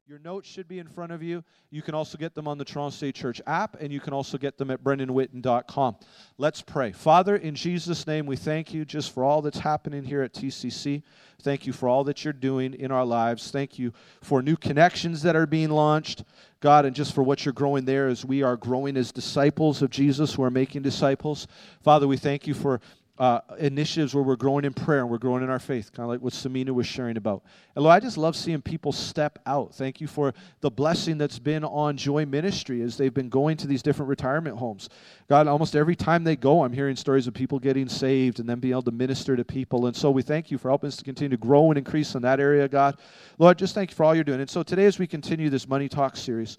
Your notes should be in front of you. You can also get them on the Toronto State Church app, and you can also get them at brendanwitten.com. Let's pray. Father, in Jesus' name, we thank you just for all that's happening here at TCC. Thank you for all that you're doing in our lives. Thank you for new connections that are being launched, God, and just for what you're growing there as we are growing as disciples of Jesus who are making disciples. Father, we thank you for initiatives where we're growing in prayer and we're growing in our faith, kind of like what Samina was sharing about. And Lord, I just love seeing people step out. Thank you for the blessing that's been on Joy Ministry as they've been going to these different retirement homes. God, almost every time they go, I'm hearing stories of people getting saved and then being able to minister to people. And so we thank you for helping us to continue to grow and increase in that area, God. Lord, just thank you for all you're doing. And so today as we continue this Money Talk series,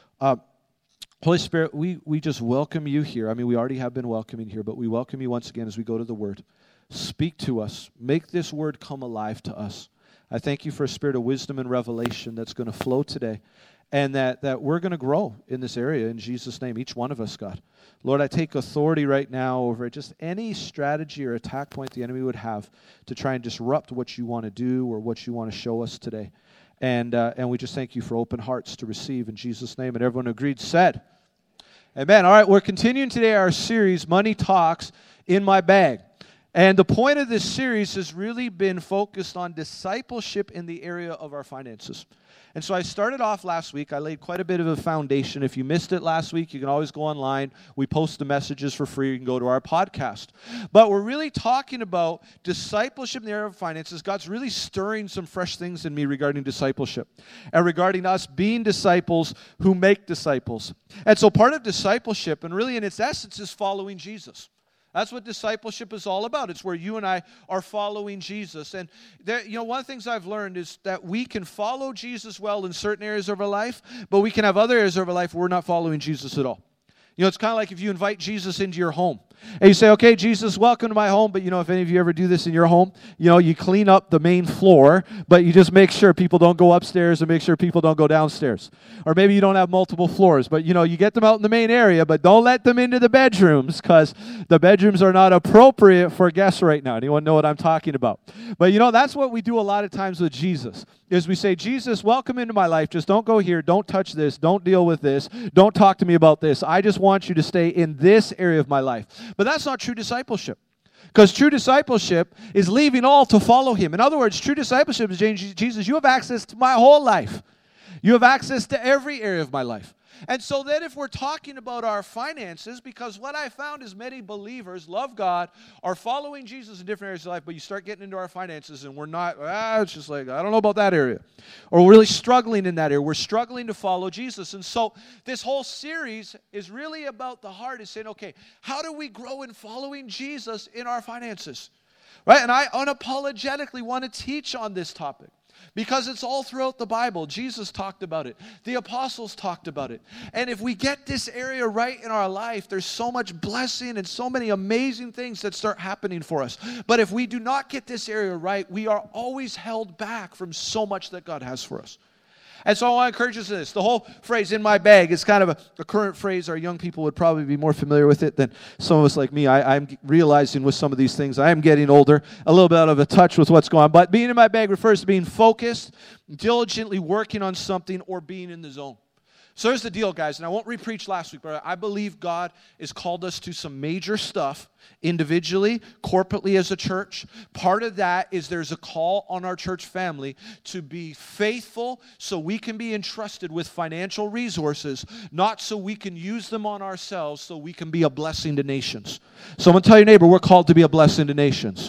Holy Spirit, we just welcome you here. I mean, we already have been welcoming here, but we welcome you once again as we go to the Word. Speak to us. Make this Word come alive to us. I thank you for a spirit of wisdom and revelation that's going to flow today, and that we're going to grow in this area in Jesus' name, each one of us, God. Lord, I take authority right now over just any strategy or attack point the enemy would have to try and disrupt what you want to do or what you want to show us today. And we just thank you for open hearts to receive in Jesus' name. And everyone agreed, said, amen. All right, we're continuing today our series, Money Talks in My Bag. And the point of this series has really been focused on discipleship in the area of our finances. And so I started off last week. I laid quite a bit of a foundation. If you missed it last week, you can always go online. We post the messages for free. You can go to our podcast. But we're really talking about discipleship in the area of finances. God's really stirring some fresh things in me regarding discipleship and regarding us being disciples who make disciples. And so part of discipleship, and really in its essence, is following Jesus. That's what discipleship is all about. It's where you and I are following Jesus. And one of the things I've learned is that we can follow Jesus well in certain areas of our life, but we can have other areas of our life where we're not following Jesus at all. It's kind of like if you invite Jesus into your home. And you say, okay, Jesus, welcome to my home. But, if any of you ever do this in your home, you clean up the main floor, but you just make sure people don't go upstairs and make sure people don't go downstairs. Or maybe you don't have multiple floors, but, you get them out in the main area, but don't let them into the bedrooms because the bedrooms are not appropriate for guests right now. Anyone know what I'm talking about? But, that's what we do a lot of times with Jesus, is we say, Jesus, welcome into my life. Just don't go here. Don't touch this. Don't deal with this. Don't talk to me about this. I just want you to stay in this area of my life. But that's not true discipleship. Because true discipleship is leaving all to follow him. In other words, true discipleship is saying, Jesus, you have access to my whole life. You have access to every area of my life. And so then if we're talking about our finances, because what I found is many believers love God, are following Jesus in different areas of life, but you start getting into our finances and we're not, it's just like, I don't know about that area. Or we're really struggling in that area. We're struggling to follow Jesus. And so this whole series is really about the heart, is saying, okay, how do we grow in following Jesus in our finances? Right? And I unapologetically want to teach on this topic. Because it's all throughout the Bible. Jesus talked about it. The apostles talked about it. And if we get this area right in our life, there's so much blessing and so many amazing things that start happening for us. But if we do not get this area right, we are always held back from so much that God has for us. And so I want to encourage us in this. The whole phrase, in my bag, is kind of a current phrase. Our young people would probably be more familiar with it than some of us like me. I'm realizing with some of these things, I am getting older, a little bit out of a touch with what's going on. But being in my bag refers to being focused, diligently working on something, or being in the zone. So here's the deal, guys, and I won't repreach last week, but I believe God has called us to some major stuff individually, corporately as a church. Part of that is there's a call on our church family to be faithful so we can be entrusted with financial resources, not so we can use them on ourselves so we can be a blessing to nations. So I'm going to tell your neighbor, we're called to be a blessing to nations.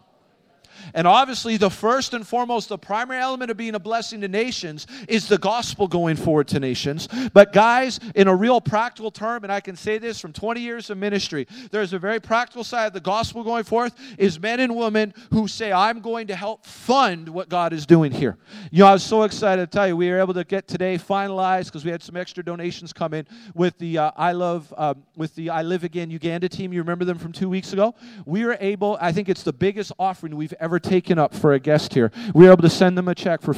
And obviously, the first and foremost, the primary element of being a blessing to nations is the gospel going forward to nations. But guys, in a real practical term, and I can say this from 20 years of ministry, there's a very practical side of the gospel going forth, is men and women who say, I'm going to help fund what God is doing here. I was so excited to tell you, we were able to get today finalized, because we had some extra donations come in with the I Live Again Uganda team. You remember them from 2 weeks ago? We were able, I think it's the biggest offering we've ever taken up for a guest here. We were able to send them a check for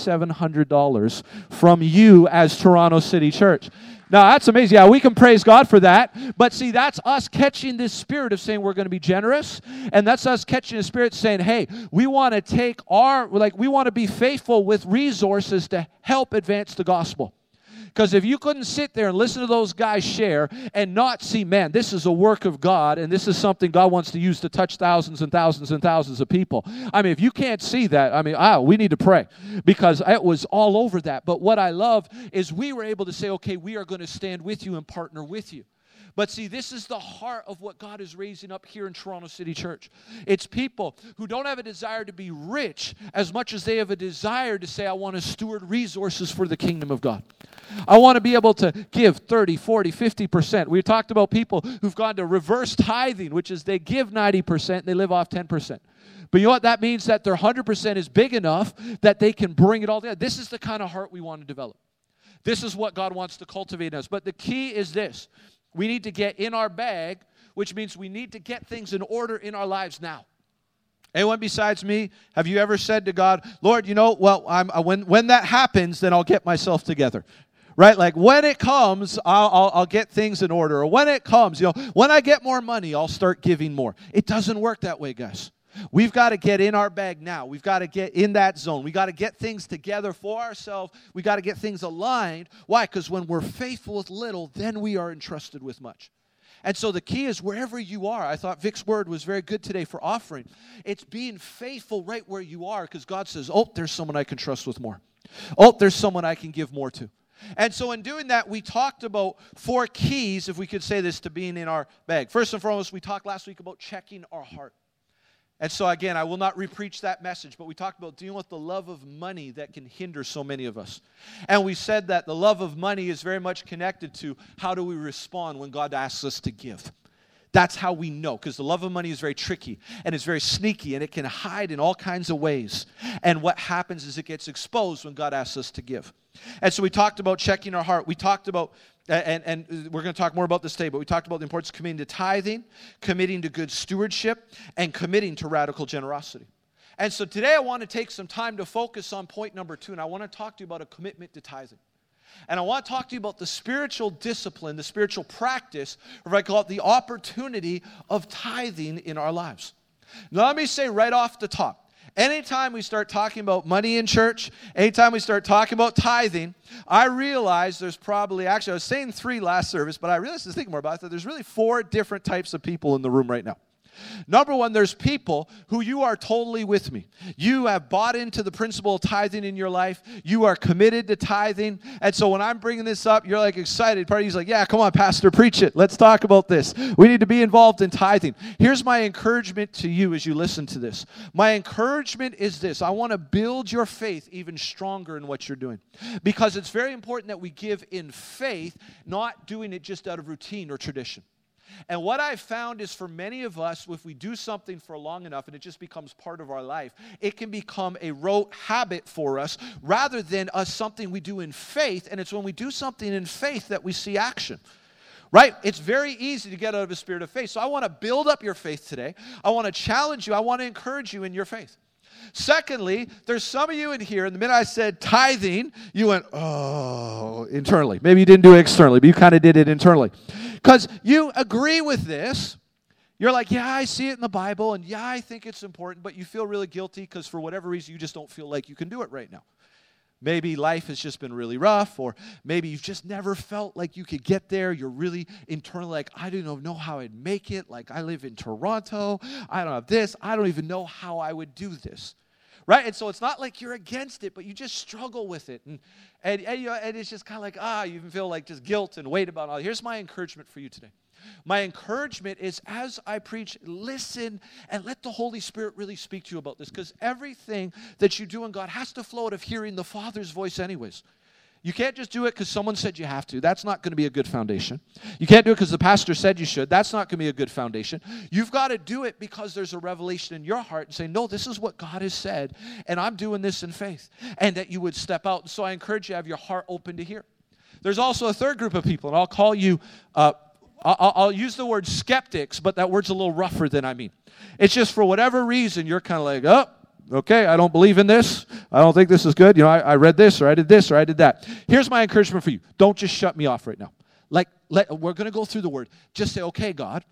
$5,700 from you as Toronto City Church. Now, that's amazing. Yeah, we can praise God for that. But see, that's us catching this spirit of saying we're going to be generous. And that's us catching the spirit saying, hey, we want to take we want to be faithful with resources to help advance the gospel. Because if you couldn't sit there and listen to those guys share and not see, man, this is a work of God and this is something God wants to use to touch thousands and thousands and thousands of people. I mean, if you can't see that, we need to pray because it was all over that. But what I love is we were able to say, okay, we are going to stand with you and partner with you. But see, this is the heart of what God is raising up here in Toronto City Church. It's people who don't have a desire to be rich as much as they have a desire to say, I want to steward resources for the kingdom of God. I want to be able to give 30, 40, 50%. We talked about people who've gone to reverse tithing, which is they give 90% and they live off 10%. But you know what? That means that their 100% is big enough that they can bring it all together. This is the kind of heart we want to develop. This is what God wants to cultivate in us. But the key is this. We need to get in our bag, which means we need to get things in order in our lives now. Anyone besides me, have you ever said to God, Lord, when that happens, then I'll get myself together. Right? Like when it comes, I'll get things in order. Or when it comes, when I get more money, I'll start giving more. It doesn't work that way, guys. We've got to get in our bag now. We've got to get in that zone. We've got to get things together for ourselves. We've got to get things aligned. Why? Because when we're faithful with little, then we are entrusted with much. And so the key is wherever you are. I thought Vic's word was very good today for offering. It's being faithful right where you are because God says, oh, there's someone I can trust with more. Oh, there's someone I can give more to. And so in doing that, we talked about 4 keys, if we could say this, to being in our bag. First and foremost, we talked last week about checking our heart. And so again, I will not repreach that message, but we talked about dealing with the love of money that can hinder so many of us. And we said that the love of money is very much connected to how do we respond when God asks us to give. That's how we know, because the love of money is very tricky, and it's very sneaky, and it can hide in all kinds of ways. And what happens is it gets exposed when God asks us to give. And so we talked about checking our heart. We talked about, and we're going to talk more about this today, but we talked about the importance of committing to tithing, committing to good stewardship, and committing to radical generosity. And so today I want to take some time to focus on point number 2, and I want to talk to you about a commitment to tithing. And I want to talk to you about the spiritual discipline, the spiritual practice, or I call it the opportunity of tithing in our lives. Now let me say right off the top, anytime we start talking about money in church, anytime we start talking about tithing, I realize there's probably, actually I was saying 3 last service, but I realized, thinking more about it, that there's really 4 different types of people in the room right now. Number 1, there's people who you are totally with me. You have bought into the principle of tithing in your life. You are committed to tithing. And so when I'm bringing this up, you're like excited. Party's like, yeah, come on, Pastor, preach it. Let's talk about this. We need to be involved in tithing. Here's my encouragement to you as you listen to this. My encouragement is this. I want to build your faith even stronger in what you're doing. Because it's very important that we give in faith, not doing it just out of routine or tradition. And what I've found is for many of us, if we do something for long enough and it just becomes part of our life, it can become a rote habit for us rather than something we do in faith. And it's when we do something in faith that we see action. Right? It's very easy to get out of a spirit of faith. So I want to build up your faith today. I want to challenge you. I want to encourage you in your faith. Secondly, there's some of you in here, and the minute I said tithing, you went, oh, internally. Maybe you didn't do it externally, but you kind of did it internally. Because you agree with this. You're like, yeah, I see it in the Bible, and yeah, I think it's important, but you feel really guilty because for whatever reason, you just don't feel like you can do it right now. Maybe life has just been really rough, or maybe you've just never felt like you could get there. You're really internally like, I don't know how I'd make it. Like, I live in Toronto. I don't have this. I don't even know how I would do this. Right? And so it's not like you're against it, but you just struggle with it. And it's just kind of like, you even feel like just guilt and weight about it all. Here's my encouragement for you today. My encouragement is as I preach, listen and let the Holy Spirit really speak to you about this, because everything that you do in God has to flow out of hearing the Father's voice anyways. You can't just do it because someone said you have to. That's not going to be a good foundation. You can't do it because the pastor said you should. That's not going to be a good foundation. You've got to do it because there's a revelation in your heart and say, no, this is what God has said, and I'm doing this in faith, and that you would step out. And so I encourage you to have your heart open to hear. There's also a third group of people, and I'll call you I'll use the word skeptics, but that word's a little rougher than I mean. It's just for whatever reason, you're kind of like, oh, okay, I don't believe in this. I don't think this is good. I read this, or I did this, or I did that. Here's my encouragement for you. Don't just shut me off right now. We're going to go through the Word. Just say, okay, God,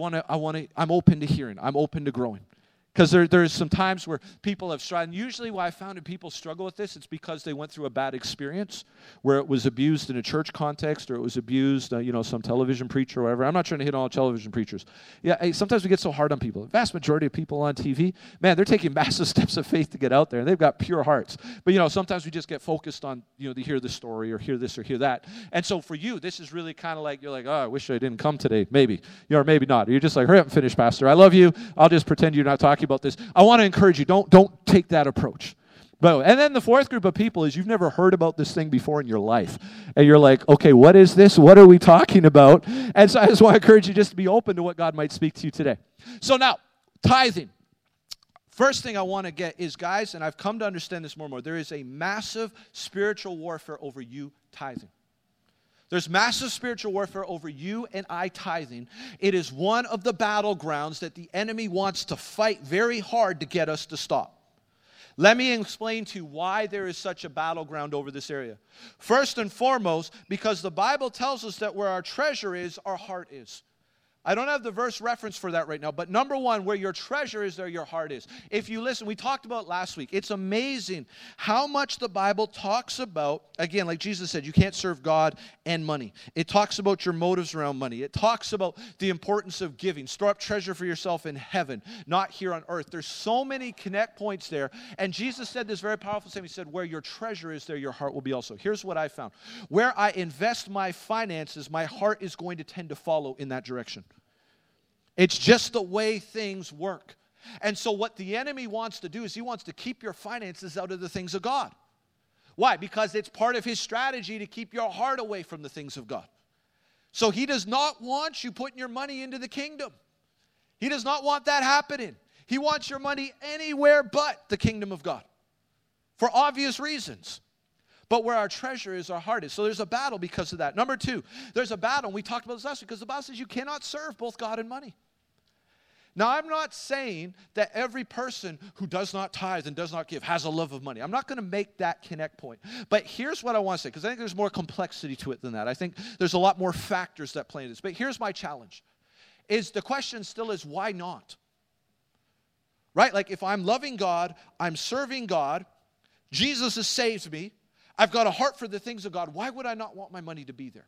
I'm open to hearing. I'm open to growing. Because there's some times where people have struggled. And usually why I found that people struggle with this, it's because they went through a bad experience where it was abused in a church context, or it was abused, some television preacher or whatever. I'm not trying to hit on all television preachers. Yeah, sometimes we get so hard on people. The vast majority of people on TV, man, they're taking massive steps of faith to get out there, and they've got pure hearts. But, sometimes we just get focused on, to hear the story or hear this or hear that. And so for you, this is really kind of like, you're like, oh, I wish I didn't come today. Maybe. Or maybe not. You're just like, hurry up and finish, Pastor. I love you. I'll just pretend you're not talking about this. I want to encourage you, don't take that approach. And then the fourth group of people is you've never heard about this thing before in your life. And you're like, okay, what is this? What are we talking about? And so I just want to encourage you just to be open to what God might speak to you today. So now, tithing. First thing I want to get is, guys, and I've come to understand this more and more, there is a massive spiritual warfare over you tithing. There's massive spiritual warfare over you and I tithing. It is one of the battlegrounds that the enemy wants to fight very hard to get us to stop. Let me explain to you why there is such a battleground over this area. First and foremost, because the Bible tells us that where our treasure is, our heart is. I don't have the verse reference for that right now, but number one, where your treasure is, there your heart is. If you listen, we talked about it last week. It's amazing how much the Bible talks about, again, like Jesus said, you can't serve God and money. It talks about your motives around money. It talks about the importance of giving. Store up treasure for yourself in heaven, not here on earth. There's so many connect points there. And Jesus said this very powerful statement. He said, where your treasure is, there your heart will be also. Here's what I found. Where I invest my finances, my heart is going to tend to follow in that direction. It's just the way things work. And so what the enemy wants to do is he wants to keep your finances out of the things of God. Why? Because it's part of his strategy to keep your heart away from the things of God. So he does not want you putting your money into the kingdom. He does not want that happening. He wants your money anywhere but the kingdom of God. For obvious reasons. But where our treasure is, our heart is. So there's a battle because of that. Number two, there's a battle, and we talked about this last week, because the Bible says you cannot serve both God and money. Now, I'm not saying that every person who does not tithe and does not give has a love of money. I'm not going to make that connect point. But here's what I want to say, because I think there's more complexity to it than that. I think there's a lot more factors that play into this. But here's my challenge. The question still is, why not? Right? Like, if I'm loving God, I'm serving God, Jesus has saved me, I've got a heart for the things of God, why would I not want my money to be there?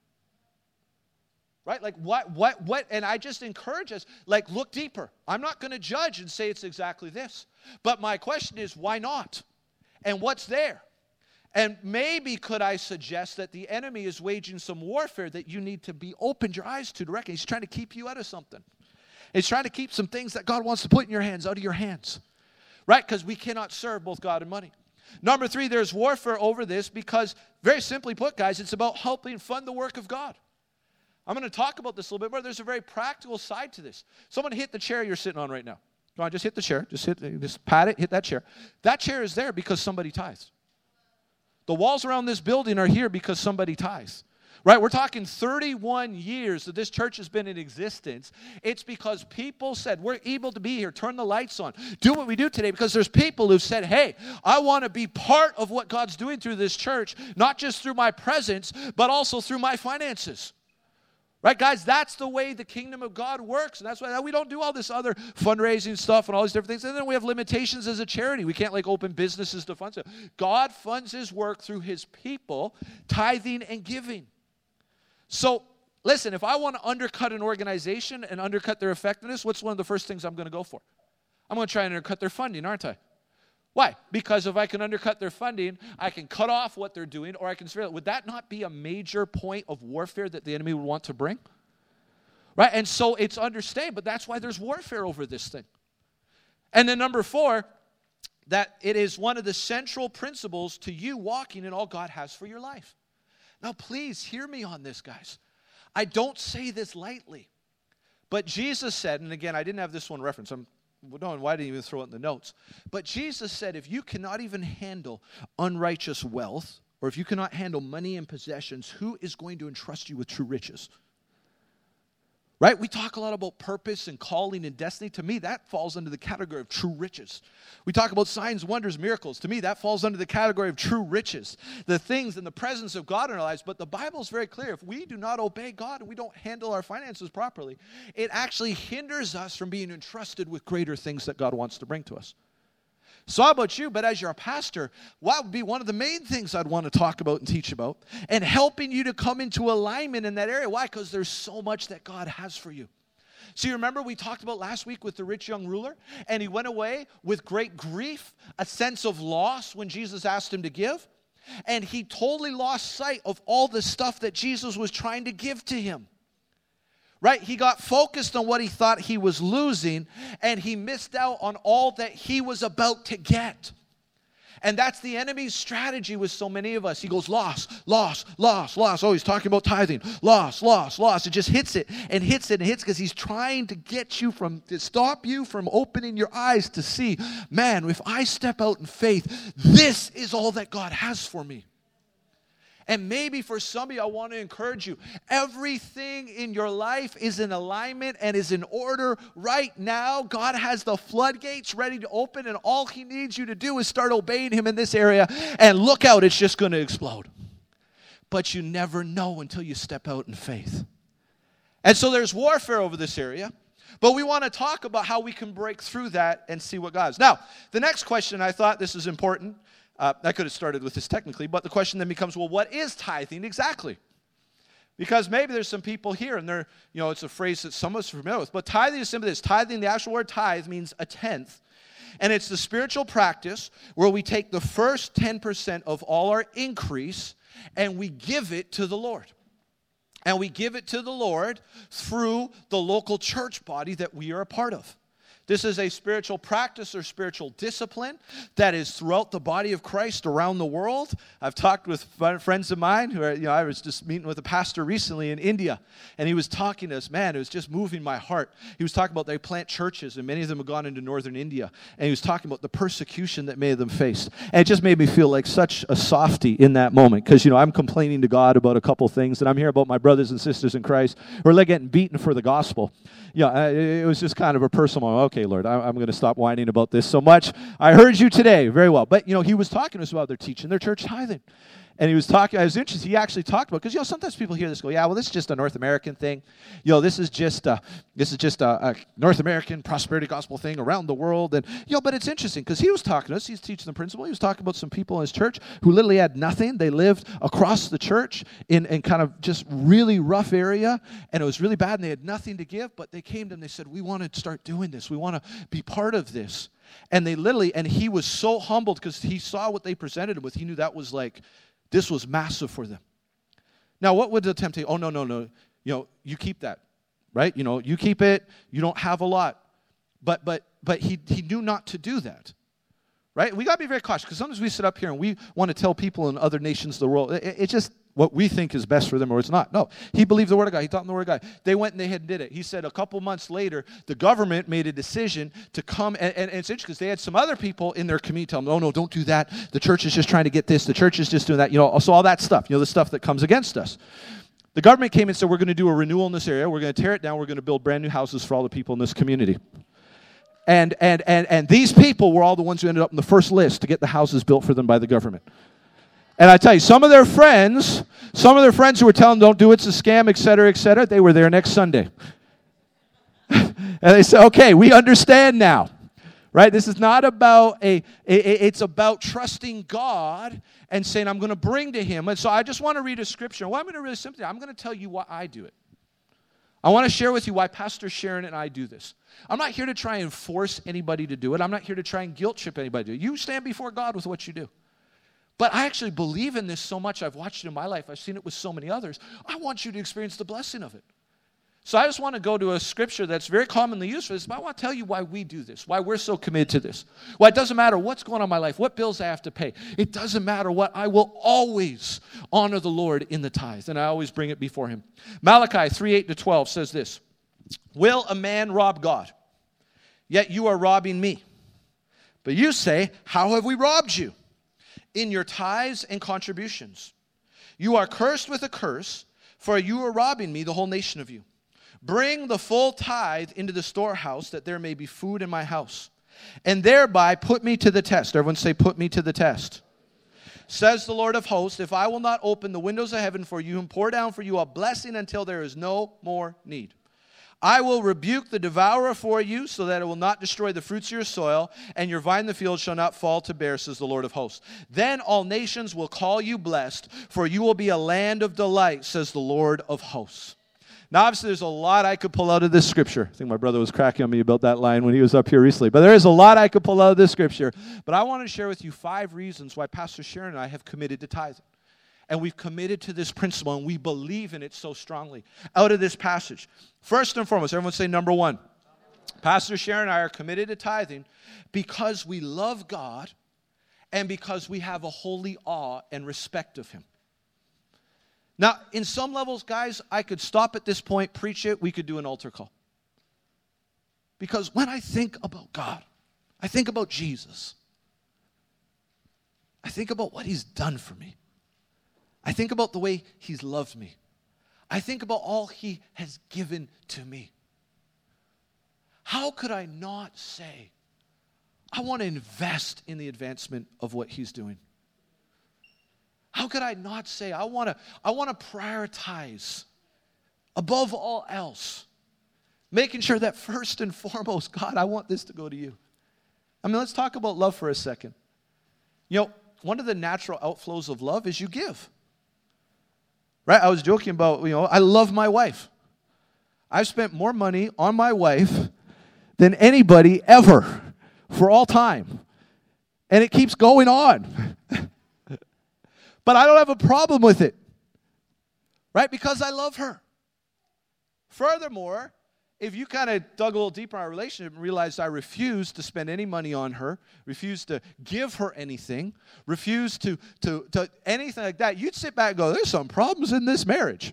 Right? Like, what? And I just encourage us, like, look deeper. I'm not going to judge and say it's exactly this. But my question is, why not? And what's there? And maybe could I suggest that the enemy is waging some warfare that you need to be opened your eyes to recognize. He's trying to keep you out of something. He's trying to keep some things that God wants to put in your hands out of your hands. Right? Because we cannot serve both God and money. Number three, there's warfare over this because, very simply put, guys, it's about helping fund the work of God. I'm going to talk about this a little bit more. There's a very practical side to this. Someone hit the chair you're sitting on right now. Come on, just hit the chair. Just pat it, hit that chair. That chair is there because somebody tithes. The walls around this building are here because somebody tithes. Right? We're talking 31 years that this church has been in existence. It's because people said, we're able to be here, turn the lights on, do what we do today, because there's people who've said, hey, I want to be part of what God's doing through this church, not just through my presence, but also through my finances. Right, guys, that's the way the kingdom of God works. And that's why we don't do all this other fundraising stuff and all these different things. And then we have limitations as a charity. We can't, like, open businesses to fund stuff. God funds his work through his people, tithing and giving. So, listen, if I want to undercut an organization and undercut their effectiveness, what's one of the first things I'm going to go for? I'm going to try and undercut their funding, aren't I? Why? Because if I can undercut their funding, I can cut off what they're doing, or I can surveil it. Would that not be a major point of warfare that the enemy would want to bring? Right? And so it's understandable, but that's why there's warfare over this thing. And then number four, that it is one of the central principles to you walking in all God has for your life. Now, please hear me on this, guys. I don't say this lightly. But Jesus said, and again, I didn't have this one referenced. Why didn't you even throw it in the notes? But Jesus said, if you cannot even handle unrighteous wealth, or if you cannot handle money and possessions, who is going to entrust you with true riches? Right? We talk a lot about purpose and calling and destiny. To me, that falls under the category of true riches. We talk about signs, wonders, miracles. To me, that falls under the category of true riches. The things and the presence of God in our lives. But the Bible is very clear. If we do not obey God and we don't handle our finances properly, it actually hinders us from being entrusted with greater things that God wants to bring to us. So how about you? But as your pastor, what would be one of the main things I'd want to talk about and teach about? And helping you to come into alignment in that area. Why? Because there's so much that God has for you. So you remember we talked about last week with the rich young ruler? And he went away with great grief, a sense of loss when Jesus asked him to give. And he totally lost sight of all the stuff that Jesus was trying to give to him. Right? He got focused on what he thought he was losing, and he missed out on all that he was about to get. And that's the enemy's strategy with so many of us. He goes, loss, loss, loss, loss. Oh, he's talking about tithing. Loss, loss, loss. It just hits it and hits it and hits because he's trying to get you to stop you from opening your eyes to see, man, if I step out in faith, this is all that God has for me. And maybe for some of you, I want to encourage you. Everything in your life is in alignment and is in order right now. God has the floodgates ready to open, and all he needs you to do is start obeying him in this area. And look out, it's just going to explode. But you never know until you step out in faith. And so there's warfare over this area. But we want to talk about how we can break through that and see what God is. Now, the next question, I thought this is important. I could have started with this technically, but the question then becomes, well, what is tithing exactly? Because maybe there's some people here, and they're, it's a phrase that some of us are familiar with, but tithing is simply this. Tithing, the actual word tithe, means a tenth, and it's the spiritual practice where we take the first 10% of all our increase, and we give it to the Lord. And we give it to the Lord through the local church body that we are a part of. This is a spiritual practice or spiritual discipline that is throughout the body of Christ around the world. I've talked with friends of mine who are, I was just meeting with a pastor recently in India, and he was talking to us. Man, it was just moving my heart. He was talking about they plant churches, and many of them have gone into northern India, and he was talking about the persecution that many of them faced. And it just made me feel like such a softy in that moment, because, I'm complaining to God about a couple things, and I'm here about my brothers and sisters in Christ who are like getting beaten for the gospel. It was just kind of a personal moment. Okay, Lord, I'm going to stop whining about this so much. I heard you today. Very well. But, he was talking to us about their teaching, their church tithing. And he was talking, I was interested, he actually talked about, because, sometimes people hear this go, yeah, well, this is just a North American thing. This is just a North American prosperity gospel thing around the world. And, but it's interesting, because he was talking to us, he's teaching the principle, he was talking about some people in his church who literally had nothing. They lived across the church in kind of just really rough area, and it was really bad, and they had nothing to give, but they came to him, they said, we want to start doing this. We want to be part of this. And they literally, and he was so humbled, because he saw what they presented him with. He knew that was like, this was massive for them. Now, what would the temptation? Oh, no. You keep that, right? You keep it. You don't have a lot. But he knew not to do that, right? We got to be very cautious, because sometimes we sit up here and we want to tell people in other nations of the world, it's just what we think is best for them, or it's not. No, he believed the word of God. He taught them the word of God. They went and they did it. He said a couple months later, the government made a decision to come, and it's interesting because they had some other people in their community tell them, oh, no, don't do that. The church is just trying to get this. The church is just doing that. So all that stuff, the stuff that comes against us. The government came and said, we're going to do a renewal in this area. We're going to tear it down. We're going to build brand new houses for all the people in this community. And these people were all the ones who ended up in the first list to get the houses built for them by the government. And I tell you, some of their friends who were telling them, don't do it, it's a scam, et cetera, they were there next Sunday. And they said, okay, we understand now. Right? This is not about it's about trusting God and saying, I'm going to bring to him. And so I just want to read a scripture. Well, I'm going to really simply, I'm going to tell you why I do it. I want to share with you why Pastor Sharon and I do this. I'm not here to try and force anybody to do it. I'm not here to try and guilt trip anybody to do it. You stand before God with what you do. But I actually believe in this so much. I've watched it in my life. I've seen it with so many others. I want you to experience the blessing of it. So I just want to go to a scripture that's very commonly used for this, but I want to tell you why we do this, why we're so committed to this. Why it doesn't matter what's going on in my life, what bills I have to pay. It doesn't matter what. I will always honor the Lord in the tithe, and I always bring it before him. Malachi 3:8-12 says this, will a man rob God? Yet you are robbing me. But you say, how have we robbed you? In your tithes and contributions. You are cursed with a curse, for you are robbing me, the whole nation of you. Bring the full tithe into the storehouse, that there may be food in my house, and thereby put me to the test. Everyone say, put me to the test. Says the Lord of hosts, if I will not open the windows of heaven for you and pour down for you a blessing until there is no more need. I will rebuke the devourer for you, so that it will not destroy the fruits of your soil, and your vine in the field shall not fall to bear, says the Lord of hosts. Then all nations will call you blessed, for you will be a land of delight, says the Lord of hosts. Now, obviously, there's a lot I could pull out of this scripture. I think my brother was cracking on me about that line when he was up here recently. But there is a lot I could pull out of this scripture. But I want to share with you 5 reasons why Pastor Sharon and I have committed to tithing. And we've committed to this principle, and we believe in it so strongly out of this passage. First and foremost, everyone say number 1. Pastor Sharon and I are committed to tithing because we love God and because we have a holy awe and respect of Him. Now, in some levels, guys, I could stop at this point, preach it, we could do an altar call. Because when I think about God, I think about Jesus. I think about what He's done for me. I think about the way He's loved me. I think about all He has given to me. How could I not say, I want to invest in the advancement of what He's doing? How could I not say, I want to prioritize above all else, making sure that first and foremost, God, I want this to go to you. I mean, let's talk about love for a second. You know, one of the natural outflows of love is you give. Right? I was joking about, I love my wife. I've spent more money on my wife than anybody ever for all time. And it keeps going on. But I don't have a problem with it. Right? Because I love her. Furthermore, if you kind of dug a little deeper in our relationship and realized I refused to spend any money on her, refused to give her anything, refused to anything like that, you'd sit back and go, there's some problems in this marriage.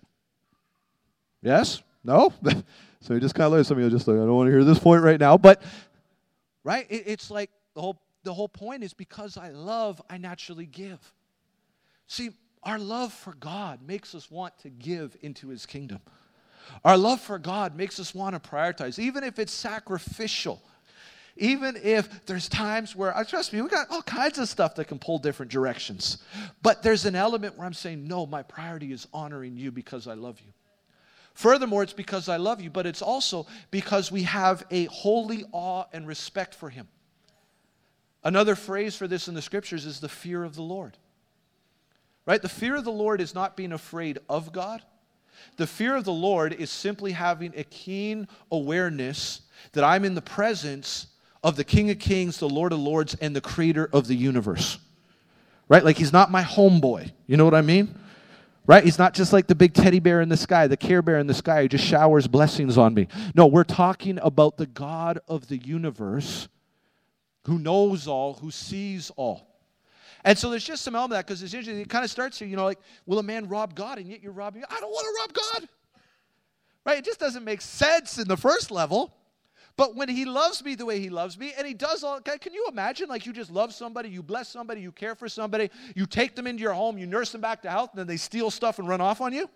Yes? No? So you just kind of look at some of you just like, I don't want to hear this point right now. But, right, it's like the whole point is because I love, I naturally give. See, our love for God makes us want to give into His kingdom. Our love for God makes us want to prioritize, even if it's sacrificial. Even if there's times where, trust me, we got all kinds of stuff that can pull different directions. But there's an element where I'm saying, no, my priority is honoring you because I love you. Furthermore, it's because I love you, but it's also because we have a holy awe and respect for Him. Another phrase for this in the Scriptures is the fear of the Lord. Right? The fear of the Lord is not being afraid of God. The fear of the Lord is simply having a keen awareness that I'm in the presence of the King of Kings, the Lord of Lords, and the Creator of the universe. Right? Like He's not my homeboy. You know what I mean? Right? He's not just like the big teddy bear in the sky, the Care Bear in the sky who just showers blessings on me. No, we're talking about the God of the universe who knows all, who sees all. And so there's just some element of that, because it's interesting. It kind of starts here, like, will a man rob God, and yet you're robbing God? I don't want to rob God. Right? It just doesn't make sense in the first level. But when He loves me the way He loves me, and He does all, can you imagine, like, you just love somebody, you bless somebody, you care for somebody, you take them into your home, you nurse them back to health, and then they steal stuff and run off on you?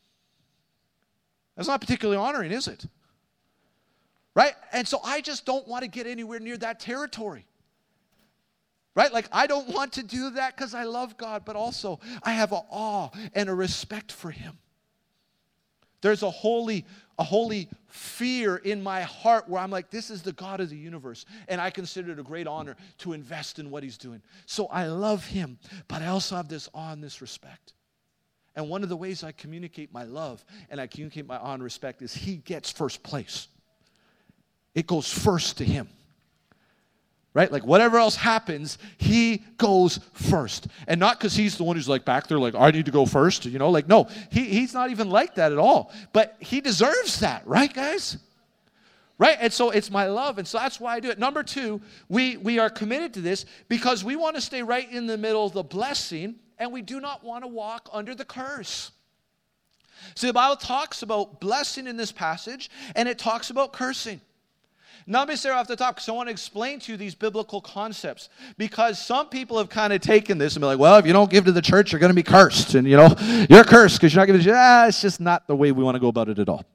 That's not particularly honoring, is it? Right? And so I just don't want to get anywhere near that territory. Right? Like, I don't want to do that because I love God, but also I have an awe and a respect for Him. There's a holy fear in my heart where I'm like, this is the God of the universe, and I consider it a great honor to invest in what He's doing. So I love Him, but I also have this awe and this respect. And one of the ways I communicate my love and I communicate my awe and respect is He gets first place. It goes first to Him. Right? Like whatever else happens, He goes first. And not because He's the one who's like back there like, I need to go first. Like, no, He's not even like that at all. But He deserves that. Right, guys? Right? And so it's my love. And so that's why I do it. Number 2, we are committed to this because we want to stay right in the middle of the blessing, and we do not want to walk under the curse. See, the Bible talks about blessing in this passage, and it talks about cursing. Now, let me say right off the top, because I want to explain to you these biblical concepts. Because some people have kind of taken this and be like, well, if you don't give to the church, you're going to be cursed. And, you're cursed because you're not giving to the church. It's just not the way we want to go about it at all.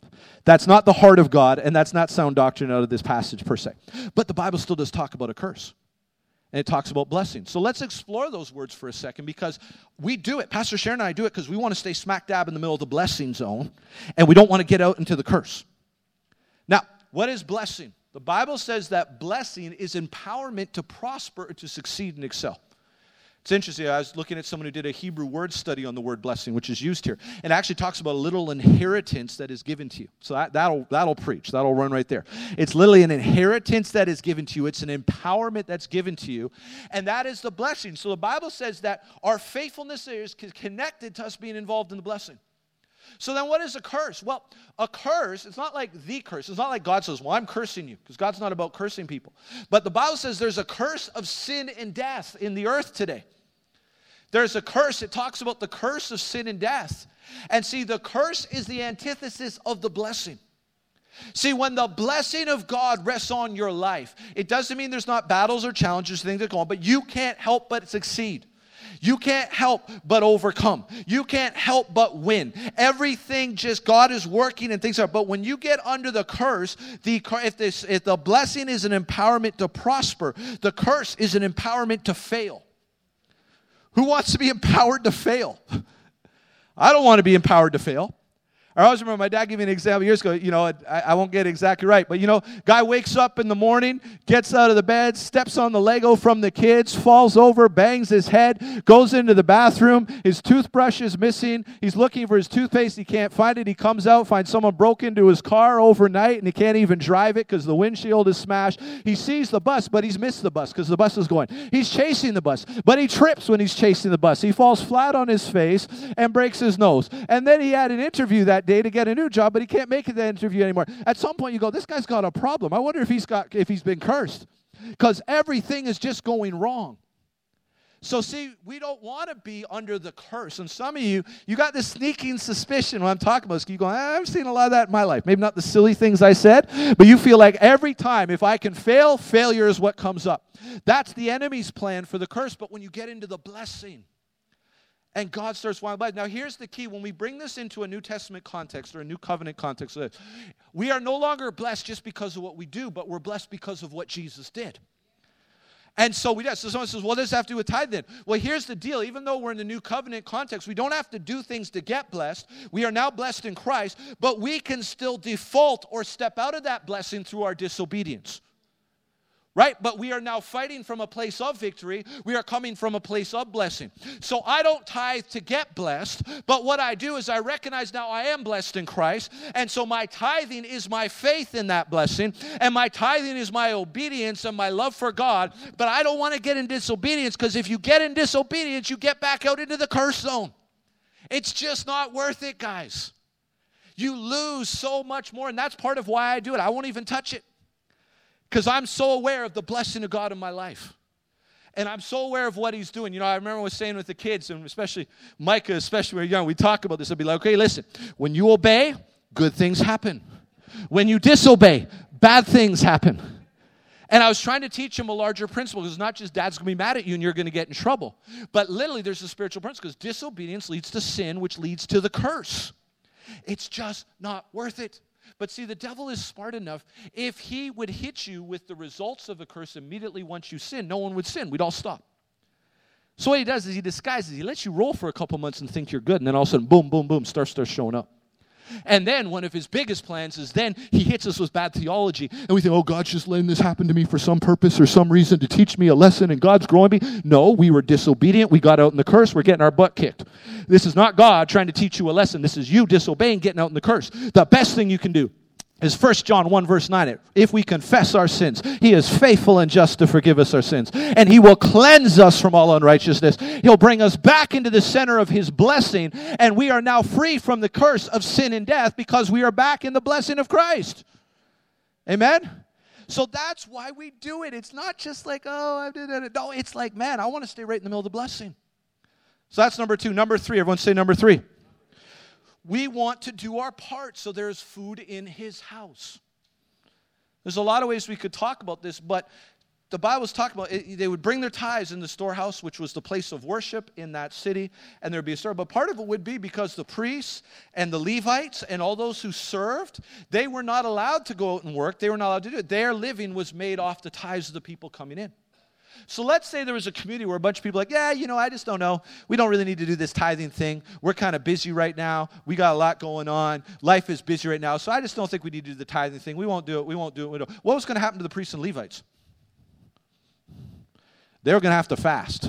That's not the heart of God, and that's not sound doctrine out of this passage per se. But the Bible still does talk about a curse. And it talks about blessing. So let's explore those words for a second, because we do it. Pastor Sharon and I do it because we want to stay smack dab in the middle of the blessing zone, and we don't want to get out into the curse. Now, what is blessing? The Bible says that blessing is empowerment to prosper or to succeed and excel. It's interesting. I was looking at someone who did a Hebrew word study on the word blessing, which is used here. And it actually talks about a little inheritance that is given to you. So that'll preach. That'll run right there. It's literally an inheritance that is given to you. It's an empowerment that's given to you. And that is the blessing. So the Bible says that our faithfulness is connected to us being involved in the blessing. So then what is a curse? Well, a curse, it's not like the curse. It's not like God says, well, I'm cursing you, because God's not about cursing people. But the Bible says there's a curse of sin and death in the earth today. There's a curse. It talks about the curse of sin and death. And see, the curse is the antithesis of the blessing. See, when the blessing of God rests on your life, it doesn't mean there's not battles or challenges, things that go on, but you can't help but succeed. You can't help but overcome. You can't help but win. Everything just, God is working and things are. But when you get under the curse, if the blessing is an empowerment to prosper, the curse is an empowerment to fail. Who wants to be empowered to fail? I don't want to be empowered to fail. I always remember my dad gave me an example years ago. I won't get it exactly right. But, guy wakes up in the morning, gets out of the bed, steps on the Lego from the kids, falls over, bangs his head, goes into the bathroom. His toothbrush is missing. He's looking for his toothpaste. He can't find it. He comes out, finds someone broke into his car overnight, and he can't even drive it because the windshield is smashed. He sees the bus, but he's missed the bus because the bus is going. He's chasing the bus, but he trips when he's chasing the bus. He falls flat on his face and breaks his nose. And then he had an interview that day to get a new job, but he can't make it that interview anymore. At some point you go, this guy's got a problem. I wonder if he's been cursed, because everything is just going wrong. So see, we don't want to be under the curse. And some of you got this sneaking suspicion when I'm talking about this. You go, I've seen a lot of that in my life. Maybe not the silly things I said, but you feel like every time if I can fail, failure is what comes up. That's the enemy's plan for the curse. But when you get into the blessing, and God starts wanting blessing. Now, here's the key. When we bring this into a New Testament context or a New Covenant context, we are no longer blessed just because of what we do, but we're blessed because of what Jesus did. And so we do. So someone says, well, what does this have to do with tithe then? Well, here's the deal. Even though we're in the New Covenant context, we don't have to do things to get blessed. We are now blessed in Christ, but we can still default or step out of that blessing through our disobedience. Right? But we are now fighting from a place of victory. We are coming from a place of blessing. So I don't tithe to get blessed, but what I do is I recognize now I am blessed in Christ, and so my tithing is my faith in that blessing, and my tithing is my obedience and my love for God, but I don't want to get in disobedience, because if you get in disobedience, you get back out into the curse zone. It's just not worth it, guys. You lose so much more, and that's part of why I do it. I won't even touch it, because I'm so aware of the blessing of God in my life. And I'm so aware of what he's doing. I remember I was saying with the kids, and especially Micah, especially when we were young, we talk about this. I'd be like, okay, listen, when you obey, good things happen. When you disobey, bad things happen. And I was trying to teach him a larger principle, because it's not just dad's going to be mad at you and you're going to get in trouble. But literally there's a spiritual principle, because disobedience leads to sin, which leads to the curse. It's just not worth it. But see, the devil is smart enough. If he would hit you with the results of a curse immediately once you sin, no one would sin. We'd all stop. So what he does is he disguises. He lets you roll for a couple months and think you're good, and then all of a sudden, boom, boom, boom, starts showing up. And then one of his biggest plans is then he hits us with bad theology, and we think, oh, God's just letting this happen to me for some purpose or some reason to teach me a lesson, and God's growing me. No, we were disobedient. We got out in the curse. We're getting our butt kicked. This is not God trying to teach you a lesson. This is you disobeying, getting out in the curse. The best thing you can do is 1 John 1 verse 9. If we confess our sins, he is faithful and just to forgive us our sins, and he will cleanse us from all unrighteousness. He'll bring us back into the center of his blessing, and we are now free from the curse of sin and death, because we are back in the blessing of Christ. Amen? So that's why we do it. It's not just like, oh, I did it. No, it's like, man, I want to stay right in the middle of the blessing. So that's number 2. Number 3, everyone say number 3. We want to do our part so there's food in his house. There's a lot of ways we could talk about this, but the Bible's talking about, they would bring their tithes in the storehouse, which was the place of worship in that city, and there'd be a store. But part of it would be because the priests and the Levites and all those who served, they were not allowed to go out and work. They were not allowed to do it. Their living was made off the tithes of the people coming in. So let's say there was a community where a bunch of people are like, yeah, I just don't know. We don't really need to do this tithing thing. We're kind of busy right now. We got a lot going on. Life is busy right now. So I just don't think we need to do the tithing thing. We won't do it. We won't do it. What was going to happen to the priests and Levites? They were going to have to fast.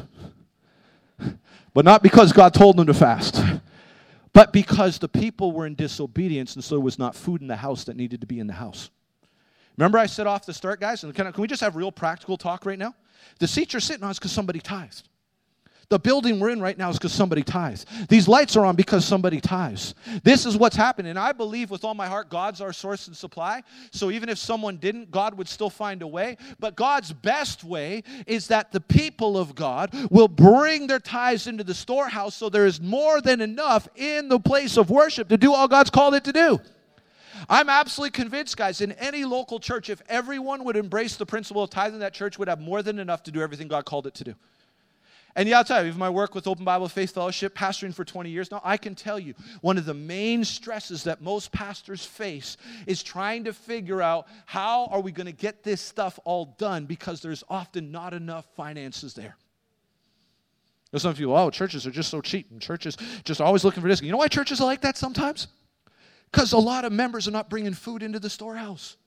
But not because God told them to fast, but because the people were in disobedience, and so there was not food in the house that needed to be in the house. Remember I said off the start, guys, and can we just have real practical talk right now? The seats you're sitting on is because somebody tithes. The building we're in right now is because somebody tithes. These lights are on because somebody tithes. This is what's happening. And I believe with all my heart, God's our source and supply. So even if someone didn't, God would still find a way. But God's best way is that the people of God will bring their tithes into the storehouse so there is more than enough in the place of worship to do all God's called it to do. I'm absolutely convinced, guys, in any local church, if everyone would embrace the principle of tithing, that church would have more than enough to do everything God called it to do. And yeah, I'll tell you, even my work with Open Bible Faith Fellowship, pastoring for 20 years now, I can tell you, one of the main stresses that most pastors face is trying to figure out how are we going to get this stuff all done, because there's often not enough finances there. There's some people, oh, churches are just so cheap, and churches just always looking for this. You know why churches are like that sometimes? Because a lot of members are not bringing food into the storehouse.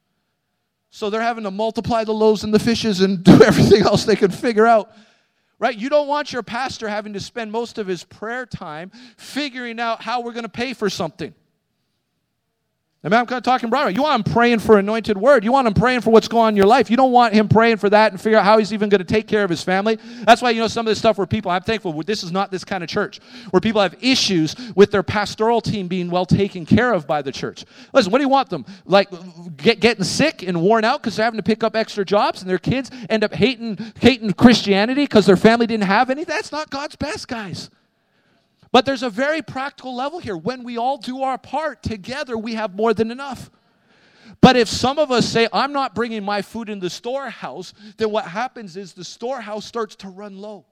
So they're having to multiply the loaves and the fishes and do everything else they can figure out. Right? You don't want your pastor having to spend most of his prayer time figuring out how we're going to pay for something. I mean, I'm kind of talking broader. You want him praying for anointed word. You want him praying for what's going on in your life. You don't want him praying for that and figure out how he's even going to take care of his family. That's why, some of this stuff where people, I'm thankful, this is not this kind of church, where people have issues with their pastoral team being well taken care of by the church. Listen, what do you want them? Like, getting sick and worn out because they're having to pick up extra jobs and their kids end up hating Christianity because their family didn't have any? That's not God's best, guys. But there's a very practical level here. When we all do our part together, we have more than enough. But if some of us say, I'm not bringing my food in the storehouse, then what happens is the storehouse starts to run low.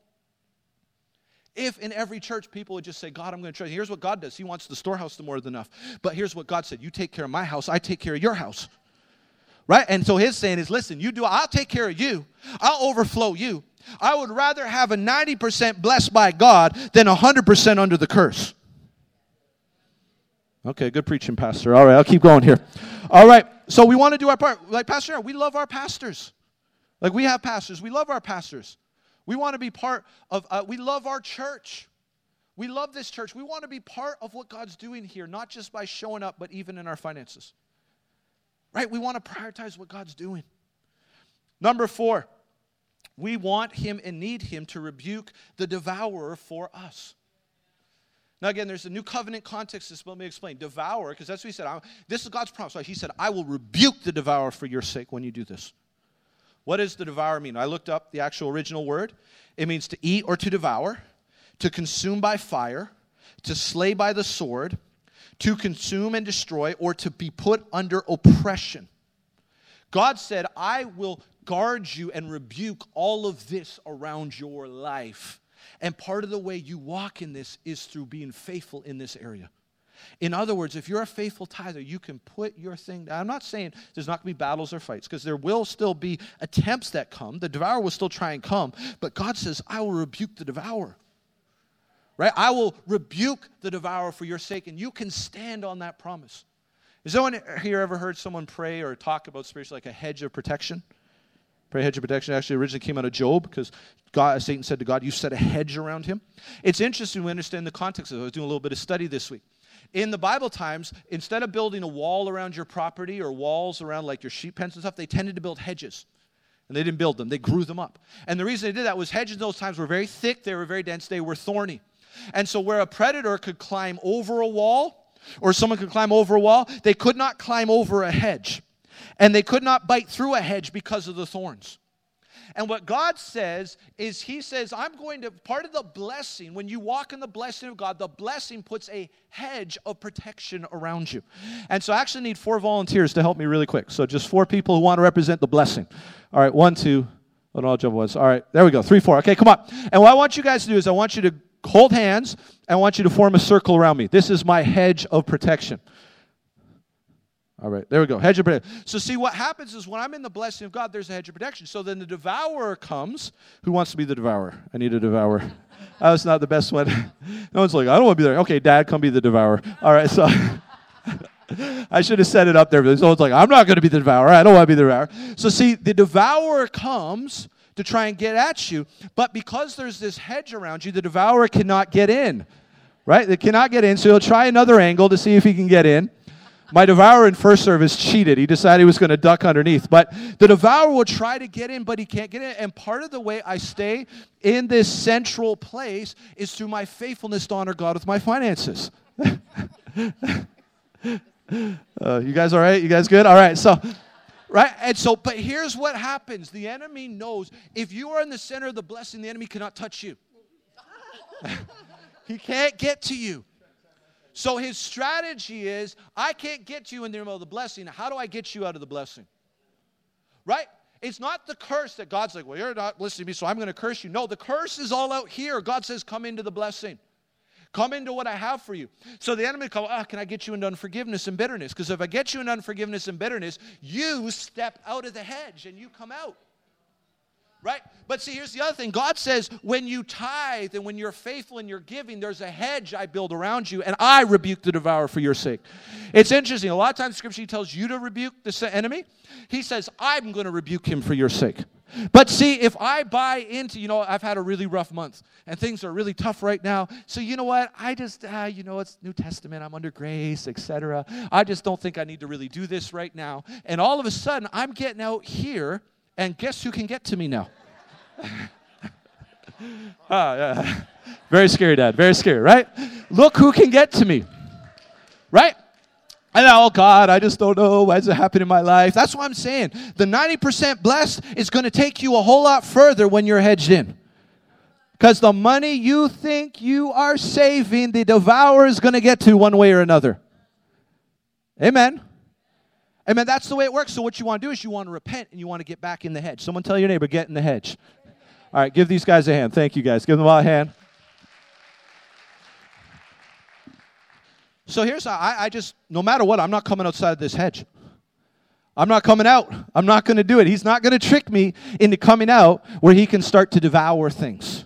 If in every church people would just say, God, I'm going to trust you. Here's what God does. He wants the storehouse to more than enough. But here's what God said. You take care of my house, I take care of your house. Right? And so his saying is, listen, you do, I'll take care of you. I'll overflow you. I would rather have a 90% blessed by God than 100% under the curse. Okay, good preaching, Pastor. All right, I'll keep going here. All right, so we want to do our part. Like Pastor Aaron, we love our pastors. Like we have pastors. We love our pastors. We want to be part of, we love our church. We love this church. We want to be part of what God's doing here, not just by showing up, but even in our finances. Right? We want to prioritize what God's doing. Number 4. We want him and need him to rebuke the devourer for us. Now again, there's a new covenant context. Let me explain. Devourer, because that's what he said. This is God's promise. He said, I will rebuke the devourer for your sake when you do this. What does the devourer mean? I looked up the actual original word. It means to eat or to devour, to consume by fire, to slay by the sword, to consume and destroy, or to be put under oppression. God said, I will guard you and rebuke all of this around your life. And part of the way you walk in this is through being faithful in this area. In other words, if you're a faithful tither, you can put your thing down. I'm not saying there's not going to be battles or fights, because there will still be attempts that come. The devourer will still try and come. But God says, I will rebuke the devourer. Right? I will rebuke the devourer for your sake, and you can stand on that promise. Has anyone here ever heard someone pray or talk about spiritually like a hedge of protection? Pray hedge of protection actually originally came out of Job, because Satan said to God, you set a hedge around him. It's interesting to understand the context of it. I was doing a little bit of study this week. In the Bible times, instead of building a wall around your property or walls around like your sheep pens and stuff, they tended to build hedges. And they didn't build them. They grew them up. And the reason they did that was hedges in those times were very thick, they were very dense, they were thorny. And so where a predator could climb over a wall, or someone could climb over a wall, they could not climb over a hedge. And they could not bite through a hedge because of the thorns. And what God says is he says, I'm going to, part of the blessing, when you walk in the blessing of God, the blessing puts a hedge of protection around you. And so I actually need 4 volunteers to help me really quick. So just 4 people who want to represent the blessing. All right, 1, 2, oh, no, I'll jump once. All right, there we go, 3, 4. Okay, come on. And what I want you guys to do is I want you to hold hands. I want you to form a circle around me. This is my hedge of protection. All right, there we go, hedge of protection. So see, what happens is when I'm in the blessing of God, there's a hedge of protection. So then the devourer comes. Who wants to be the devourer? I need a devourer. That was not the best one. No one's like, I don't want to be there. Okay, Dad, come be the devourer. All right, so I should have set it up there. But someone's like, I'm not going to be the devourer. I don't want to be the devourer. So see, the devourer comes to try and get at you. But because there's this hedge around you, the devourer cannot get in. Right? They cannot get in. So he'll try another angle to see if he can get in. My devourer in first service cheated. He decided he was going to duck underneath. But the devourer will try to get in, but he can't get in. And part of the way I stay in this central place is through my faithfulness to honor God with my finances. You guys all right? You guys good? All right. So, right? And so, but here's what happens. The enemy knows if you are in the center of the blessing, the enemy cannot touch you. He can't get to you. So his strategy is, I can't get you in the middle of the blessing. How do I get you out of the blessing? Right? It's not the curse that God's like, well, you're not listening to me, so I'm going to curse you. No, the curse is all out here. God says, come into the blessing. Come into what I have for you. So the enemy comes, can I get you into unforgiveness and bitterness? Because if I get you into unforgiveness and bitterness, you step out of the hedge and you come out. Right? But see, here's the other thing. God says, when you tithe and when you're faithful in your giving, there's a hedge I build around you, and I rebuke the devourer for your sake. It's interesting. A lot of times Scripture tells you to rebuke the enemy. He says, I'm going to rebuke him for your sake. But see, if I buy into, I've had a really rough month, and things are really tough right now. So you know what? I just, it's New Testament. I'm under grace, etc. I just don't think I need to really do this right now. And all of a sudden, I'm getting out here, and guess who can get to me now? Yeah. Very scary, Dad. Very scary, right? Look who can get to me. Right? And oh, God, I just don't know. Why does it happen in my life? That's what I'm saying. The 90% blessed is going to take you a whole lot further when you're hedged in. Because the money you think you are saving, the devourer is going to get to one way or another. Amen. Amen. That's the way it works. So what you want to do is you want to repent and you want to get back in the hedge. Someone tell your neighbor, get in the hedge. All right, give these guys a hand. Thank you, guys. Give them all a hand. So here's how I just, no matter what, I'm not coming outside of this hedge. I'm not coming out. I'm not going to do it. He's not going to trick me into coming out where he can start to devour things.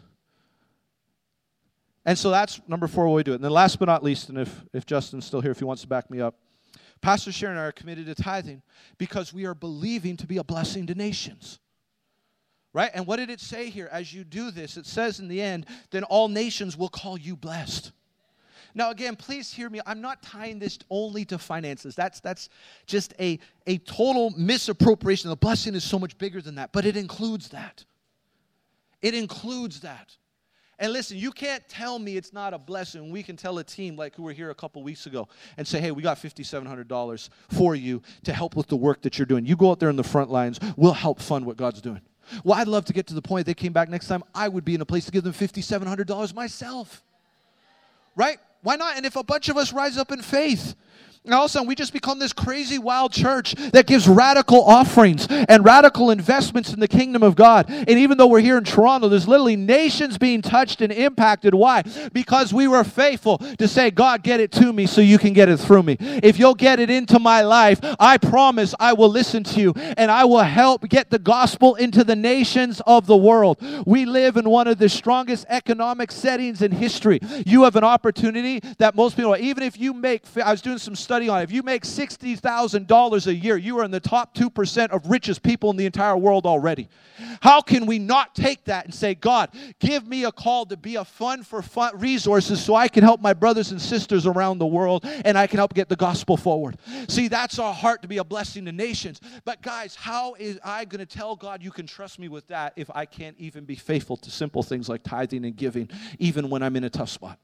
And so that's number 4, what we do it. And then last but not least, and if Justin's still here, if he wants to back me up, Pastor Sharon and I are committed to tithing because we are believing to be a blessing to nations. Right? And what did it say here? As you do this, it says in the end, then all nations will call you blessed. Now, again, please hear me. I'm not tying this only to finances. That's just a total misappropriation. The blessing is so much bigger than that, but it includes that. It includes that. And listen, you can't tell me it's not a blessing. We can tell a team like who were here a couple weeks ago and say, hey, we got $5,700 for you to help with the work that you're doing. You go out there in the front lines. We'll help fund what God's doing. Well, I'd love to get to the point they came back next time, I would be in a place to give them $5,700 myself. Right? Why not? And if a bunch of us rise up in faith, and all of a sudden we just become this crazy wild church that gives radical offerings and radical investments in the kingdom of God. And even though we're here in Toronto, there's literally nations being touched and impacted. Why? Because we were faithful to say, God, get it to me so you can get it through me. If you'll get it into my life, I promise I will listen to you and I will help get the gospel into the nations of the world. We live in one of the strongest economic settings in history. You have an opportunity that most people, even if you make, I was doing some study on it, if you make $60,000 a year, you are in the top 2% of richest people in the entire world already. How can we not take that and say, God, give me a call to be a fund for resources so I can help my brothers and sisters around the world and I can help get the gospel forward. See, that's our heart, to be a blessing to nations. But guys, how is I going to tell God you can trust me with that if I can't even be faithful to simple things like tithing and giving, even when I'm in a tough spot?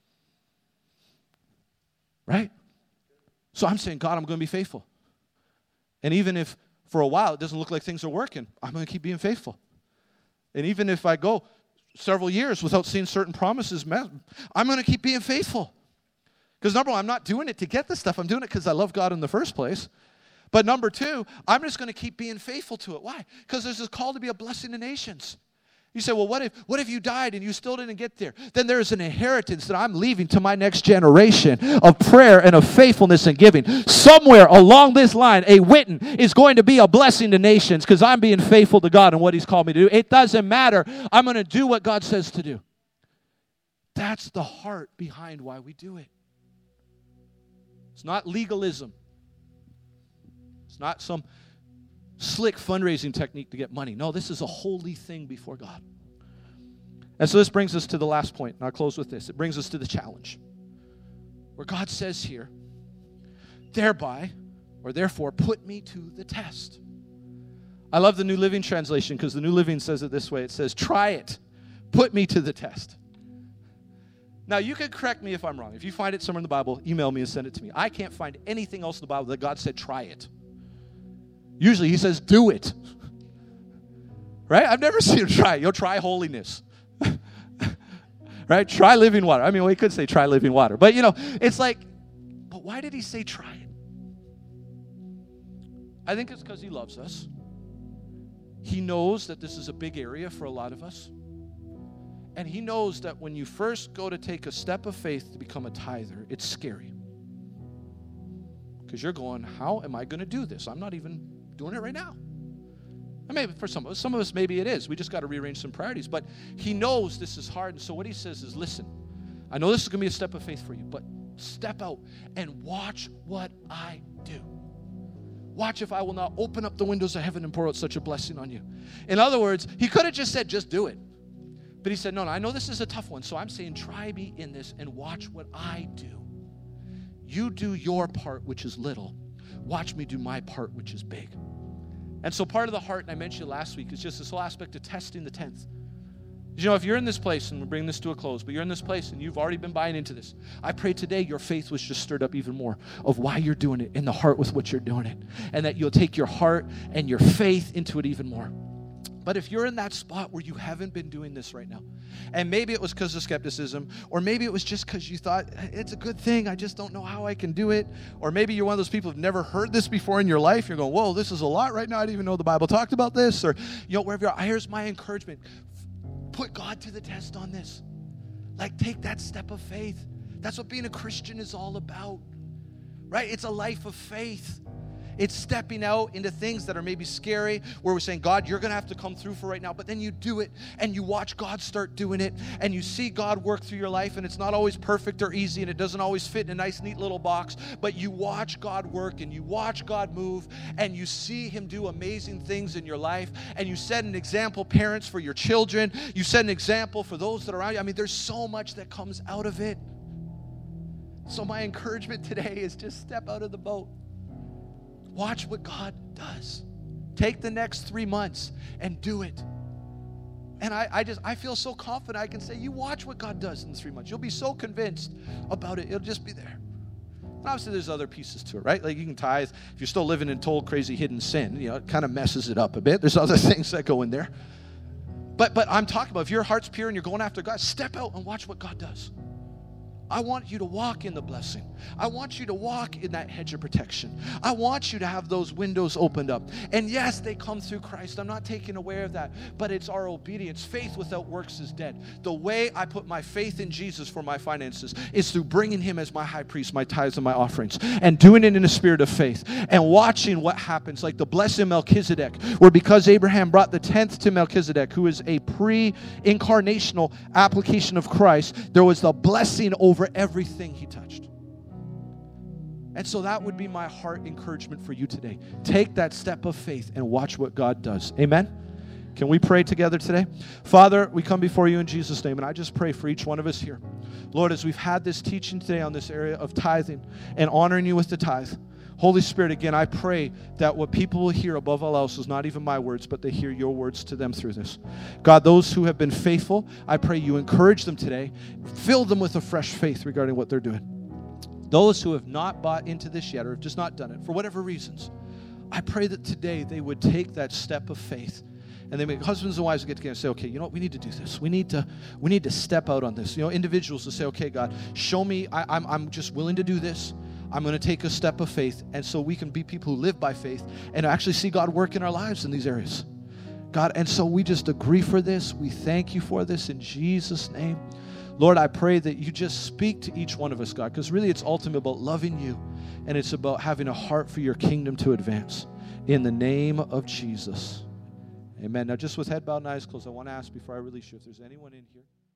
Right? So I'm saying, God, I'm going to be faithful. And even if for a while it doesn't look like things are working, I'm going to keep being faithful. And even if I go several years without seeing certain promises met, I'm going to keep being faithful. Because number one, I'm not doing it to get this stuff. I'm doing it because I love God in the first place. But number two, I'm just going to keep being faithful to it. Why? Because there's this call to be a blessing to nations. You say, well, what if you died and you still didn't get there? Then there's an inheritance that I'm leaving to my next generation of prayer and of faithfulness and giving. Somewhere along this line, a Whitten is going to be a blessing to nations because I'm being faithful to God and what He's called me to do. It doesn't matter. I'm going to do what God says to do. That's the heart behind why we do it. It's not legalism. It's not some slick fundraising technique to get money. No, this is a holy thing before God. And so this brings us to the last point, and I'll close with this. It brings us to the challenge, where God says here, thereby, or therefore, put me to the test. I love the New Living Translation because the New Living says it this way. It says, try it. Put me to the test. Now, you can correct me if I'm wrong. If you find it somewhere in the Bible, email me and send it to me. I can't find anything else in the Bible that God said, try it. Usually he says, do it. Right? I've never seen him try it. You'll try holiness. Right? Try living water. I mean, we could say try living water. But, it's like, but why did he say try it? I think it's because he loves us. He knows that this is a big area for a lot of us. And he knows that when you first go to take a step of faith to become a tither, it's scary. Because you're going, how am I going to do this? I'm not even doing it right now. And maybe for some of us, maybe it is. We just got to rearrange some priorities. But he knows this is hard. And so what he says is, listen, I know this is going to be a step of faith for you, but step out and watch what I do. Watch if I will not open up the windows of heaven and pour out such a blessing on you. In other words, he could have just said, just do it. But he said, no, I know this is a tough one. So I'm saying, try me in this and watch what I do. You do your part, which is little. Watch me do my part, which is big. And so part of the heart, and I mentioned it last week, is just this whole aspect of testing the 10th. If you're in this place, and we're bringing this to a close, but you're in this place and you've already been buying into this, I pray today your faith was just stirred up even more of why you're doing it in the heart with what you're doing it. And that you'll take your heart and your faith into it even more. But if you're in that spot where you haven't been doing this right now, and maybe it was because of skepticism, or maybe it was just because you thought, it's a good thing, I just don't know how I can do it, or maybe you're one of those people who've never heard this before in your life, you're going, whoa, this is a lot right now, I didn't even know the Bible talked about this, or, wherever you are, here's my encouragement. Put God to the test on this. Like, take that step of faith. That's what being a Christian is all about, right? It's a life of faith. It's stepping out into things that are maybe scary, where we're saying, God, you're going to have to come through for right now. But then you do it, and you watch God start doing it, and you see God work through your life, and it's not always perfect or easy, and it doesn't always fit in a nice, neat little box. But you watch God work, and you watch God move, and you see Him do amazing things in your life, and you set an example, parents, for your children. You set an example for those that are around you. I mean, there's so much that comes out of it. So my encouragement today is just step out of the boat. Watch what God does. Take the next 3 months and do it. And I feel so confident I can say, you watch what God does in 3 months. You'll be so convinced about it. It'll just be there. And obviously there's other pieces to it, right? Like you can tithe. If you're still living in total crazy hidden sin, it kind of messes it up a bit. There's other things that go in there. But I'm talking about if your heart's pure and you're going after God, step out and watch what God does. I want you to walk in the blessing. I want you to walk in that hedge of protection. I want you to have those windows opened up. And yes, they come through Christ. I'm not taking away of that, but it's our obedience. Faith without works is dead. The way I put my faith in Jesus for my finances is through bringing Him as my high priest, my tithes and my offerings, and doing it in a spirit of faith and watching what happens, like the blessing Melchizedek, where because Abraham brought the 10th to Melchizedek, who is a pre-incarnational application of Christ, there was the blessing over everything he touched. And so that would be my heart encouragement for you today. Take that step of faith and watch what God does. Amen? Can we pray together today? Father, we come before you in Jesus' name, and I just pray for each one of us here. Lord, as we've had this teaching today on this area of tithing and honoring you with the tithe, Holy Spirit, again, I pray that what people will hear above all else is not even my words, but they hear your words to them through this. God, those who have been faithful, I pray you encourage them today. Fill them with a fresh faith regarding what they're doing. Those who have not bought into this yet or have just not done it for whatever reasons, I pray that today they would take that step of faith And then husbands and wives get together and say, okay, you know what, we need to do this. We need to step out on this. You know, individuals will say, okay, God, show me, I'm just willing to do this. I'm going to take a step of faith. And so we can be people who live by faith and actually see God work in our lives in these areas. God, and so we just agree for this. We thank you for this in Jesus' name. Lord, I pray that you just speak to each one of us, God, because really it's ultimately about loving you, and it's about having a heart for your kingdom to advance. In the name of Jesus. Amen. Now, just with head bowed and eyes closed, I want to ask before I release you if there's anyone in here